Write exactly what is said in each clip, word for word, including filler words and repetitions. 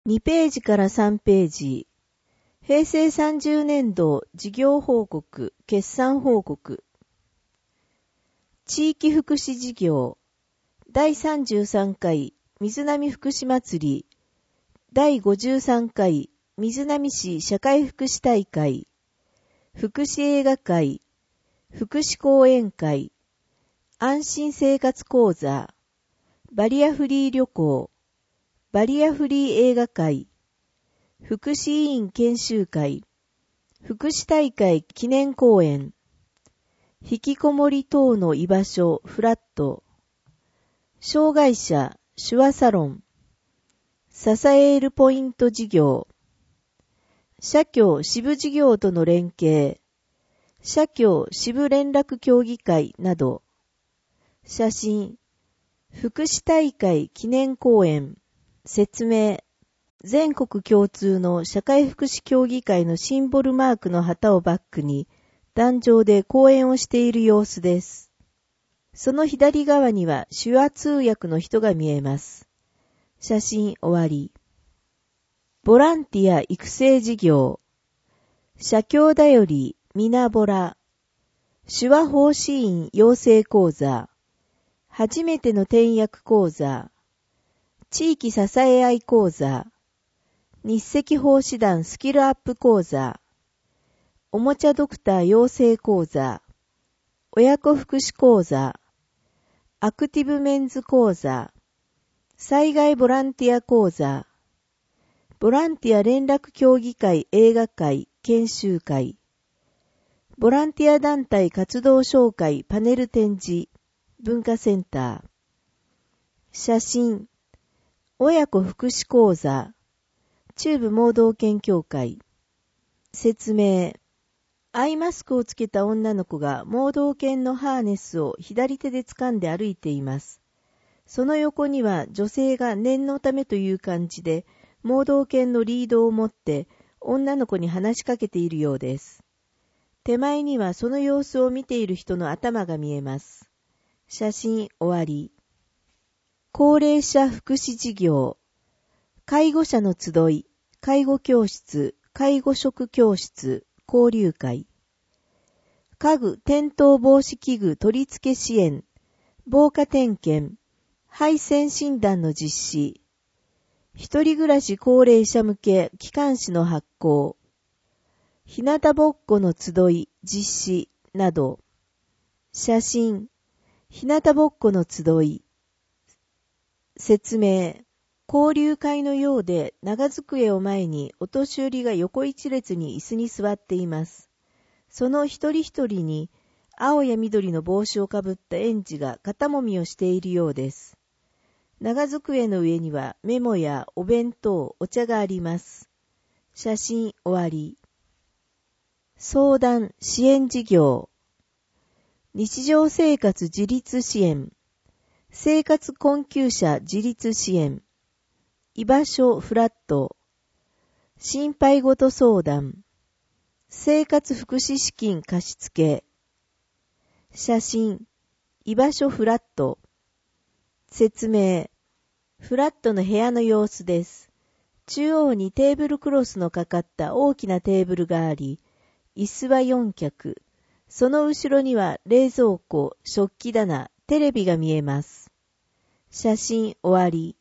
にページからさんページ。平成さんじゅうねんど事業報告、決算報告。地域福祉事業。だいさんじゅうさんかい水波福祉祭り。だいごじゅうさんかい水波市社会福祉大会。福祉映画会。福祉講演会。安心生活講座。バリアフリー旅行。バリアフリー映画会。福祉委員研修会。福祉大会記念講演。引きこもり等の居場所フラット。障害者手話サロン。支えるポイント事業。社協支部事業との連携。社協支部連絡協議会など。写真。福祉大会記念講演。説明。全国共通の社会福祉協議会のシンボルマークの旗をバックに、壇上で講演をしている様子です。その左側には手話通訳の人が見えます。写真終わり。ボランティア育成事業。社協だよりみなぼら。手話奉仕員養成講座。初めての転訳講座。地域支え合い講座。日赤奉仕団スキルアップ講座。おもちゃドクター養成講座。親子福祉講座。アクティブメンズ講座。災害ボランティア講座。ボランティア連絡協議会映画会研修会。ボランティア団体活動紹介パネル展示文化センター。写真。親子福祉講座。中部盲導犬協会。説明。アイマスクをつけた女の子が盲導犬のハーネスを左手で掴んで歩いています。その横には女性が念のためという感じで盲導犬のリードを持って女の子に話しかけているようです。手前にはその様子を見ている人の頭が見えます。写真終わり。高齢者福祉事業。介護者の集い、介護教室、介護職教室、交流会。家具転倒防止器具取り付け支援、防火点検、配線診断の実施。一人暮らし高齢者向け機関誌の発行。日向ぼっこの集い、実施など。写真。日向ぼっこの集い。説明。交流会のようで長机を前にお年寄りが横一列に椅子に座っています。その一人一人に青や緑の帽子をかぶった園児が肩もみをしているようです。長机の上にはメモやお弁当、お茶があります。写真終わり。相談支援事業。日常生活自立支援。生活困窮者自立支援。居場所フラット。心配ごと相談。生活福祉資金貸付。写真。居場所フラット。説明。フラットの部屋の様子です。中央にテーブルクロスのかかった大きなテーブルがあり、椅子はよん脚。その後ろには冷蔵庫、食器棚、テレビが見えます。写真終わり。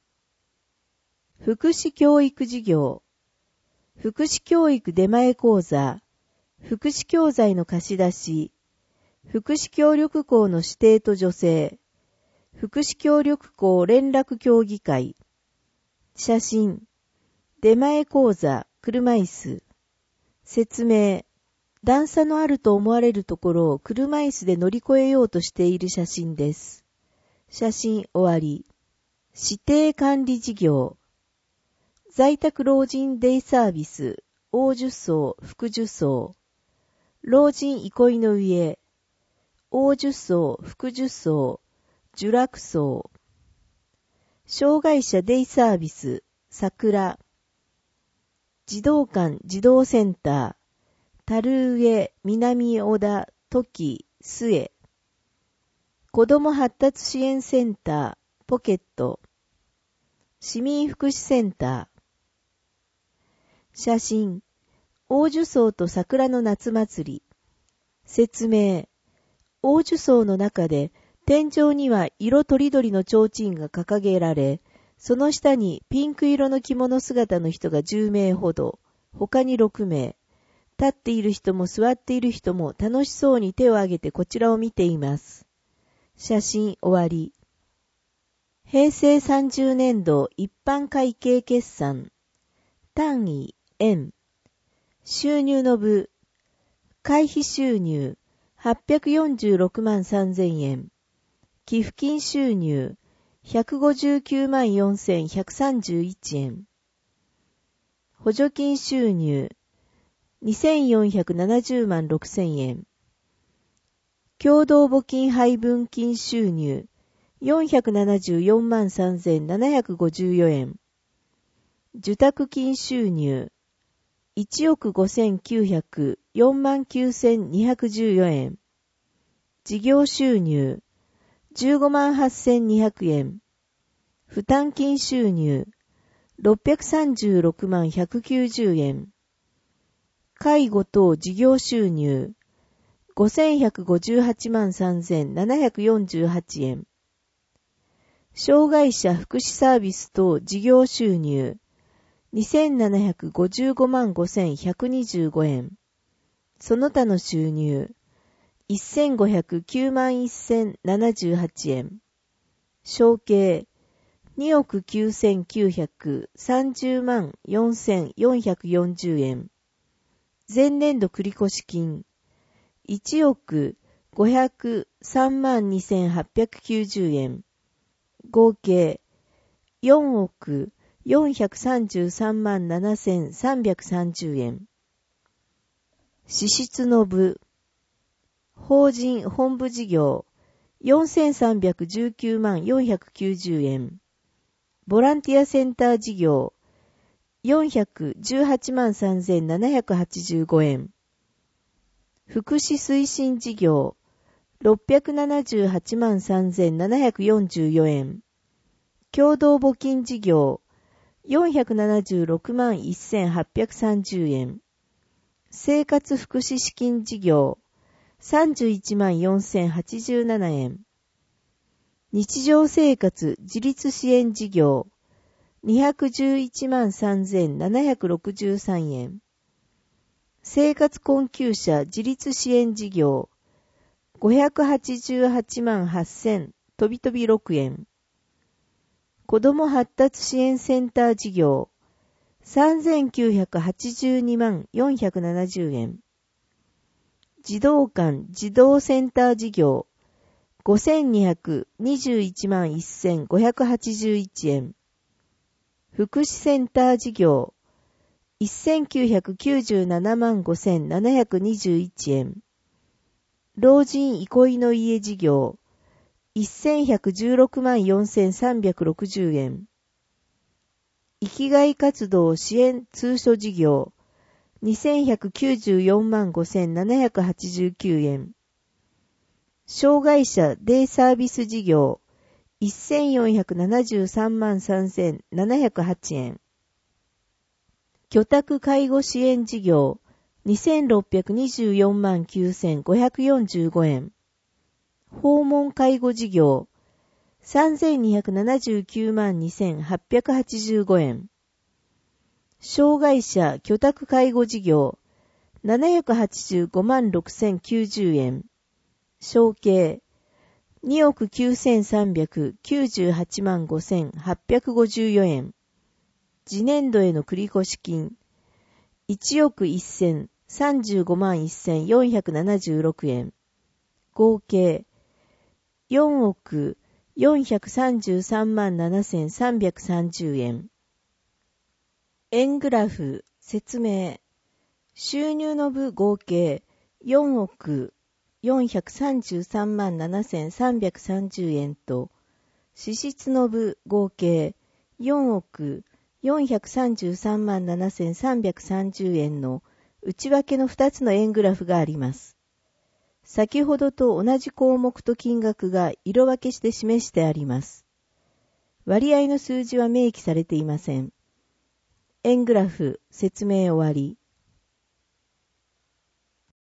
福祉教育事業。福祉教育出前講座。福祉教材の貸し出し。福祉協力校の指定と助成。福祉協力校連絡協議会。写真。出前講座、車椅子。説明。段差のあると思われるところを車椅子で乗り越えようとしている写真です。写真終わり。指定管理事業。在宅老人デイサービス、大受層、副受層。老人憩いの家。大受層、副受層、受落層。障害者デイサービス、桜。児童館児童センター、樽上、南小田、時、末。子ども発達支援センター、ポケット。市民福祉センター。 写真、大樹荘と桜の夏祭り。説明。大樹荘の中で天井には色とりどりの提灯が掲げられ、その下にピンク色の着物姿の人がじゅうめいほど、他にろくめい。立っている人も座っている人も楽しそうに手を挙げてこちらを見ています。写真終わり。へいせいさんじゅうねんど一般会計決算。単位、円。収入の部。会費収入、はっぴゃくよんじゅうろくまんさんぜんえん。寄付金収入、ひゃくごじゅうきゅうまんよんせんひゃくさんじゅういちえん。補助金収入、にせんよんひゃくななじゅうまんろくせんえん。共同募金配分金収入、よんひゃくななじゅうよんまんさんぜんななひゃくごじゅうよんえん。受託金収入、いちおくごせんきゅうひゃくよんまんきゅうせんにひゃくじゅうよんえん。事業収入、じゅうごまんはっせんにひゃくえん。負担金収入、ろっぴゃくさんじゅうろくまんひゃくきゅうじゅうえん。介護等事業収入、ごせんひゃくごじゅうはちまんさんぜんななひゃくよんじゅうはちえん。障害者福祉サービス等事業収入、にせんななひゃくごじゅうごまんごせんひゃくにじゅうごえん。その他の収入、せんごひゃくきゅうまんせんななじゅうはちえん。承継、におくきゅうせんきゅうひゃくさんじゅうまんよんせんよんひゃくよんじゅうえん。前年度繰越金、いちおくごひゃくさんまんにせんはっぴゃくきゅうじゅうえん。合計、よんおくよんひゃくさんじゅうさんまんななせんさんびゃくさんじゅうえん。支出の部。法人本部事業、よんせんさんびゃくじゅうきゅうまんよんひゃくきゅうじゅうえん。ボランティアセンター事業、よんひゃくじゅうはちまんさんぜんななひゃくはちじゅうごえん。福祉推進事業、ろっぴゃくななじゅうはちまんさんぜんななひゃくよんじゅうよんえん。共同募金事業、よんひゃくななじゅうろくまんせんはっぴゃくさんじゅうえん。生活福祉資金事業、さんじゅういちまんよんせんはちじゅうななえん。日常生活自立支援事業、にひゃくじゅういちまんさんぜんななひゃくろくじゅうさんえん。生活困窮者自立支援事業、ごひゃくはちじゅうはちまんはっせんとびとびろくえん。子ども発達支援センター事業、さんぜんきゅうひゃくはちじゅうにまんよんひゃくななじゅうえん。児童館児童センター事業、ごせんにひゃくにじゅういちまんせんごひゃくはちじゅういちえん。福祉センター事業、せんきゅうひゃくきゅうじゅうななまんごせんななひゃくにじゅういちえん。老人憩いの家事業、せんひゃくじゅうろくまんよんせんさんびゃくろくじゅうえん。生きがい活動支援通所事業、にせんひゃくきゅうじゅうよんまんごせんななひゃくはちじゅうきゅうえん。障害者デイサービス事業、せんよんひゃくななじゅうさんまんさんぜんななひゃくはちえん。居宅介護支援事業、にせんろっぴゃくにじゅうよんまんきゅうせんごひゃくよんじゅうごえん。訪問介護事業、さんぜんにひゃくななじゅうきゅうまんにせんはっぴゃくはちじゅうごえん。障害者居宅介護事業、ななひゃくはちじゅうごまんろくせんきゅうじゅうえん。承継、におくきゅうせんさんびゃくきゅうじゅうはちまんごせんはっぴゃくごじゅうよんえん。次年度への繰越金、いちおくせんさんじゅうごまんせんよんひゃくななじゅうろくえん。合計、よんおくよんひゃくさんじゅうさんまんななせんさんびゃくさんじゅうえん。円グラフ、説明。収入の部合計よんおくよんひゃくさんじゅうさんまんななせんさんびゃくさんじゅうえんと、支出の部合計よんおくよんひゃくさんじゅうさんまんななせんさんびゃくさんじゅうえんの内訳のふたつの円グラフがあります。先ほどと同じ項目と金額が色分けして示してあります。割合の数字は明記されていません。 円グラフ説明終わり。